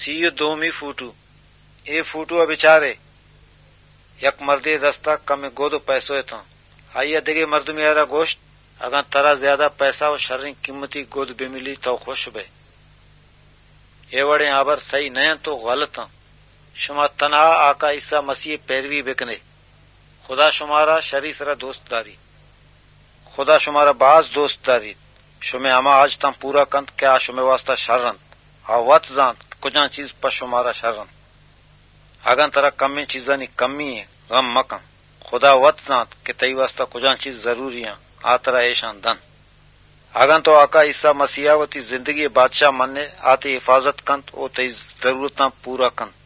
सीयु दोमी फूटू ए फूटू बिचारे यक मर्दे दस्ता कम गोदो पैसो तो आइया दिगे मर्द मेरा गोश्त अगर तरा ज्यादा पैसा और शर्री कीमती गोद बेमिली तो खुश बे ये वड़े आबर सही नहीं तो गलत शुमा तनहा आका ईसा मसीह पैरवी बिकने खुदा शुमारा शरी सरा दोस्तदारी खुदा शुमारा बाज दोस्तदारी शुमे अमा आज तम पूरा कंत क्या शुमे वास्ता शर्रन आ वत जान कुछ चीज पर शुमारा शर्रन अगन तरह कमी चीजा नी कमी है गम मकम खुदा वत जान के तई वास्ता कुछ चीज जरूरी है आ तरह ऐशान धन अगन तो आका ईसा मसीहावती जिंदगी बादशाह मन्ने आती हिफाजत कंत ओ तई जरूरत पूरा कंत